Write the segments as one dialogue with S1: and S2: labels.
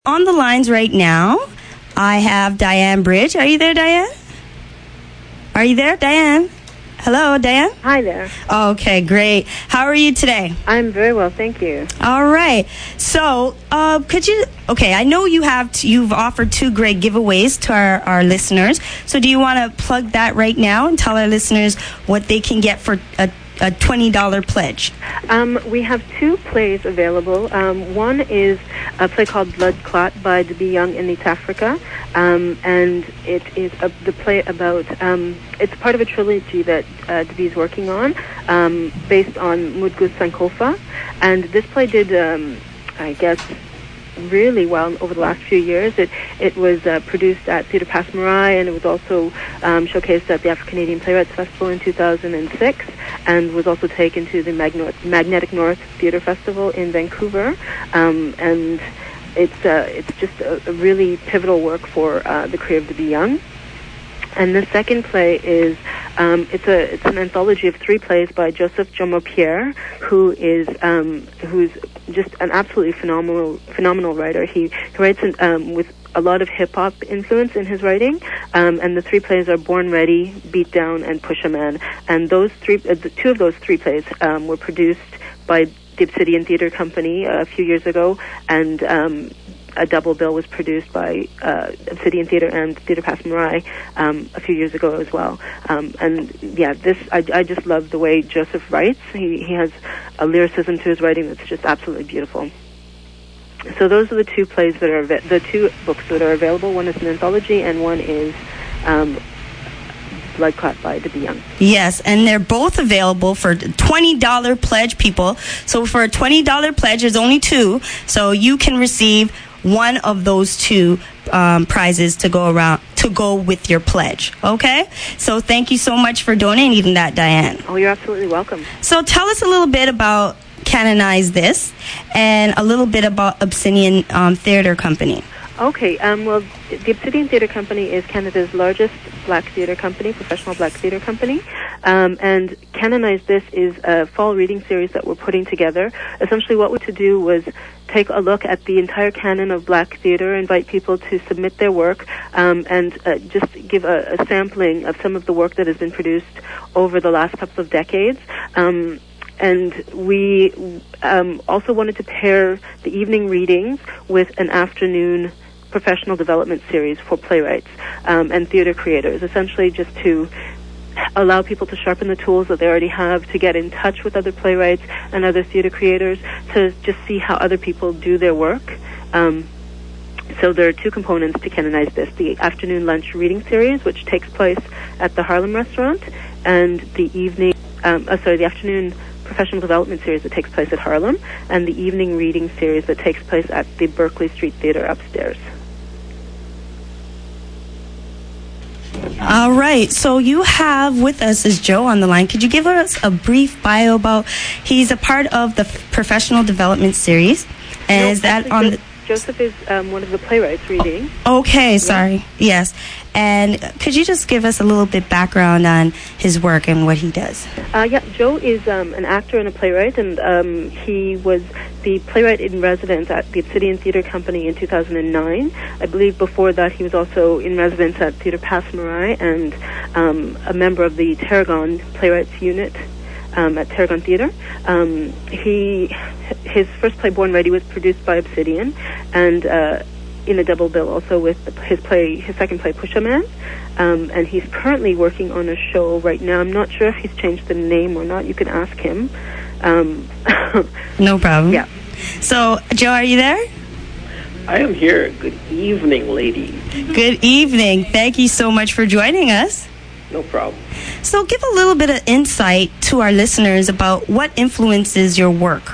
S1: On the lines right now, I have Diane Bridge. Are you there, Diane? Are you there, Diane? Hello, Diane?
S2: Hi there.
S1: Okay, great. How are you today?
S2: I'm very well, thank you.
S1: All right. So, I know you've offered 2 great giveaways to our listeners. So do you want to plug that right now and tell our listeners what they can get for a $20 pledge?
S2: We have 2 plays available. One is a play called Blood Clot by D.B. Young in East Africa, and it is the play about, it's part of a trilogy that D.B. is working on, based on Mudgus Sankofa, and this play did, really well over the last few years. It was produced at Theatre Passe Muraille, and it was also showcased at the Afro-Canadian Playwrights Festival in 2006, and was also taken to the Magnetic North Theatre Festival in Vancouver. And it's just a really pivotal work for the career of D.B. Young. And the second play is it's an anthology of 3 plays by Joseph Jomo Pierre, who's just an absolutely phenomenal writer. He writes with a lot of hip hop influence in his writing, and the 3 plays are Born Ready, Beat Down, and Push a Man. And those 3, 2 of those 3 plays were produced by the Obsidian Theatre Company a few years ago, and a double bill was produced by Obsidian Theatre and Theatre Passe Muraille a few years ago as well. I just love the way Joseph writes. He has a lyricism to his writing that's just absolutely beautiful. So those are the 2 plays that are the 2 books that are available. One is an anthology, and one is Blood Clot by D.B. Young.
S1: Yes, and they're both available for $20 pledge, people. So for a $20 pledge, there's only 2, so you can receive one of those 2 prizes to go with your pledge. Okay? So thank you so much for donating that, Diane.
S2: Oh, you're absolutely welcome.
S1: So tell us a little bit about Canonize This and a little bit about Obsidian Theatre Company.
S2: Okay, well, the Obsidian Theatre Company is Canada's largest black theatre company, professional black theatre company, and Canonize This is a fall reading series that we're putting together. Essentially what we're to do was take a look at the entire canon of black theatre, invite people to submit their work, and just give a sampling of some of the work that has been produced over the last couple of decades. And we also wanted to pair the evening readings with an afternoon professional development series for playwrights and theater creators, essentially just to allow people to sharpen the tools that they already have, to get in touch with other playwrights and other theater creators, to just see how other people do their work. So there are 2 components to Canonize This: the afternoon lunch reading series, which takes place at the Harlem Restaurant, and the afternoon professional development series that takes place at Harlem, and the evening reading series that takes place at the Berkeley Street Theatre upstairs.
S1: All right, so you have with us is Joe on the line. Could you give us a brief bio about, he's a part of the professional development series, and is that on
S2: Joseph is one of the playwrights reading.
S1: Okay, sorry. Yeah. Yes. And could you just give us a little bit background on his work and what he does?
S2: Joe is an actor and a playwright, and he was the playwright in residence at the Obsidian Theatre Company in 2009. I believe before that he was also in residence at Theatre Passe Muraille and a member of the Tarragon Playwrights Unit at Tarragon Theatre. His first play, Born Ready, was produced by Obsidian, and in a double bill also with his second play, Push a Man. And he's currently working on a show right now. I'm not sure if he's changed the name or not. You can ask him.
S1: No problem.
S2: Yeah.
S1: So, Joe, are you there?
S3: I am here. Good evening, ladies.
S1: Good evening. Thank you so much for joining us.
S3: No problem.
S1: So give a little bit of insight to our listeners about what influences your work.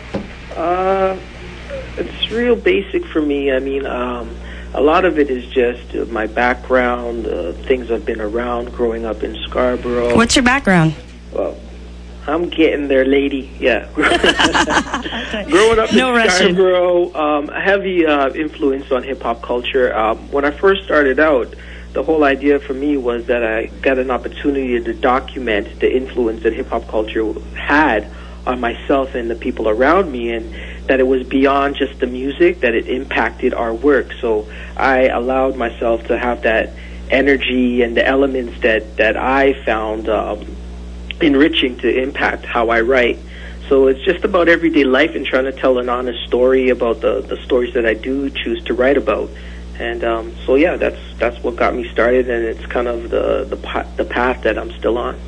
S3: It's real basic for me. I mean, a lot of it is just my background, things I've been around growing up in Scarborough.
S1: What's your background?
S3: Well, I'm getting there, lady. Yeah. Growing up in Scarborough, heavy influence on hip-hop culture. When I first started out, the whole idea for me was that I got an opportunity to document the influence that hip-hop culture had on myself and the people around me, and that it was beyond just the music, that it impacted our work. So I allowed myself to have that energy and the elements that I found enriching to impact how I write. So it's just about everyday life and trying to tell an honest story about the stories that I do choose to write about. And so yeah, that's what got me started, and it's kind of the path that I'm still on.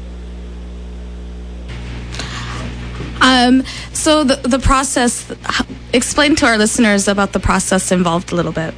S4: So the process, explain to our listeners about the process involved a little bit.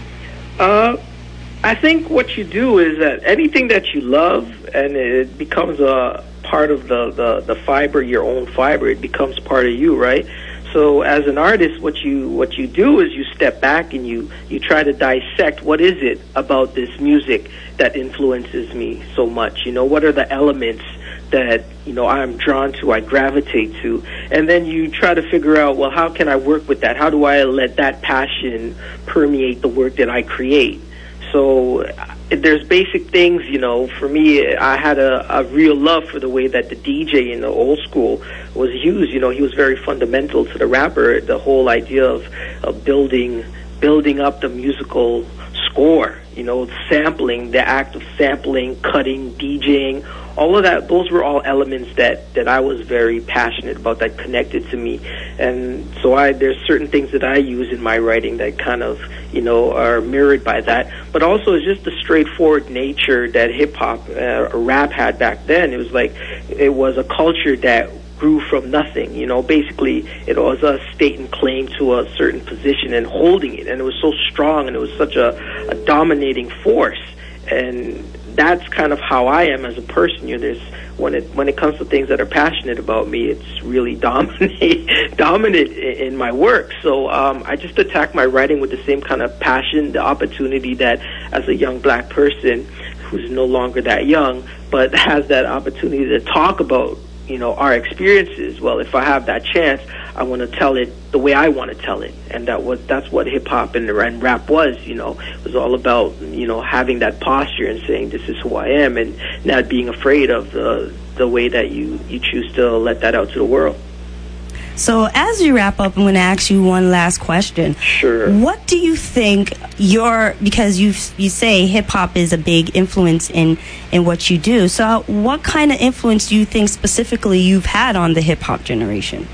S3: I think what you do is that anything that you love and it becomes a part of the fiber, your own fiber, it becomes part of you, right? So as an artist, what you do is you step back and you try to dissect what is it about this music that influences me so much. What are the elements that I'm drawn to, I gravitate to, and then you try to figure out, well, how can I work with that? How do I let that passion permeate the work that I create? So there's basic things, for me, I had a real love for the way that the DJ in the old school was used. He was very fundamental to the rapper, the whole idea of building up the musical score, sampling, the act of sampling, cutting, DJing, all of that. Those were all elements that I was very passionate about, that connected to me. And so there's certain things that I use in my writing that kind of, are mirrored by that. But also it's just the straightforward nature that hip-hop, rap had back then. It was like, it was a culture that grew from nothing. Basically it was us stating claim to a certain position and holding it, and it was so strong, and it was such a dominating force. And that's kind of how I am as a person. When it comes to things that are passionate about me, it's really dominant in my work. So I just attack my writing with the same kind of passion, the opportunity that as a young black person who's no longer that young, but has that opportunity to talk about our experiences. Well, if I have that chance, I want to tell it the way I want to tell it, and that's what hip hop and rap was. It was all about having that posture and saying, this is who I am, and not being afraid of the way that you choose to let that out to the world.
S1: So as you wrap up, I'm going to ask you one last question.
S3: Sure.
S1: What do you think because you say hip-hop is a big influence in what you do. So what kind of influence do you think specifically you've had on the hip-hop generation?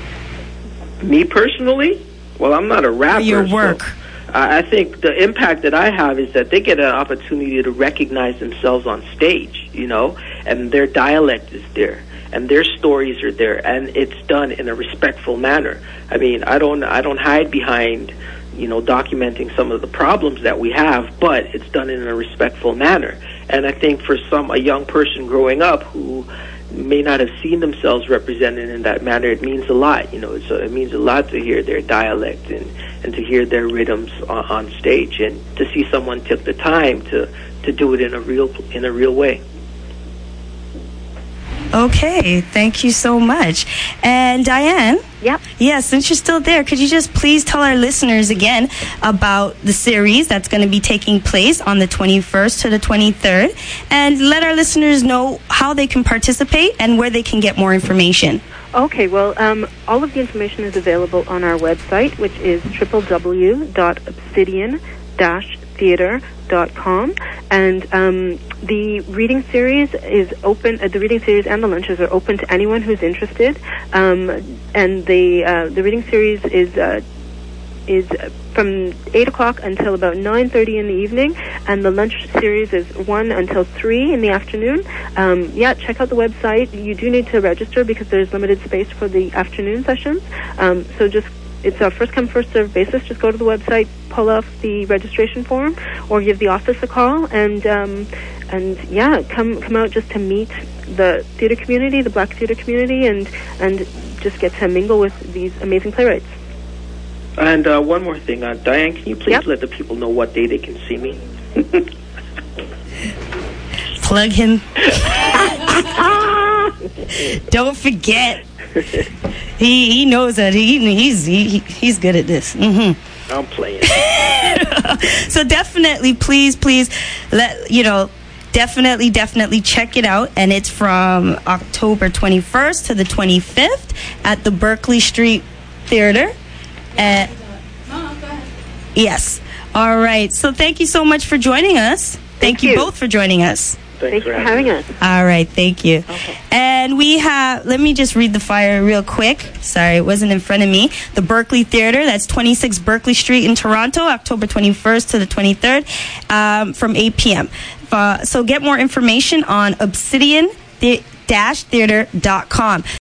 S3: Me personally? Well, I'm not a rapper.
S1: Your work.
S3: So I think the impact that I have is that they get an opportunity to recognize themselves on stage, and their dialect is there, and their stories are there, and it's done in a respectful manner. I mean, I don't hide behind, documenting some of the problems that we have, but it's done in a respectful manner. And I think for a young person growing up who may not have seen themselves represented in that manner, it means a lot. It means a lot to hear their dialect and to hear their rhythms on stage, and to see someone took the time to do it in a real way.
S1: Okay, thank you so much. And Diane?
S2: Yep.
S1: Yes, since you're still there, could you just please tell our listeners again about the series that's going to be taking place on the 21st to the 23rd, and let our listeners know how they can participate and where they can get more information?
S2: Okay, well, all of the information is available on our website, which is www.obsidian-theater.com, and the reading series is open. The reading series and the lunches are open to anyone who's interested. And the reading series is from 8 o'clock until about 9:30 in the evening, and the lunch series is 1 until 3 in the afternoon. Check out the website. You do need to register because there's limited space for the afternoon sessions. It's a first-come, first-served basis. Just go to the website, pull off the registration form, or give the office a call, and come out just to meet the theater community, the black theater community, and just get to mingle with these amazing playwrights.
S3: And one more thing, Diane, can you please let the people know what day they can see me?
S1: Plug him. Don't forget. He knows that he's good at this. Mm-hmm.
S3: I'm playing.
S1: So definitely, please let definitely check it out. And it's from October 21st to the 25th at the Berkeley Street Theater. Yes. All right. So thank you so much for joining us. Thank you both for joining us.
S2: Thanks for having us.
S1: All right. Thank you.
S2: Okay.
S1: And we have, let me just read the flyer real quick. Sorry, it wasn't in front of me. The Berkeley Theater, that's 26 Berkeley Street in Toronto, October 21st to the 23rd, from 8 p.m. So get more information on obsidian-theater.com.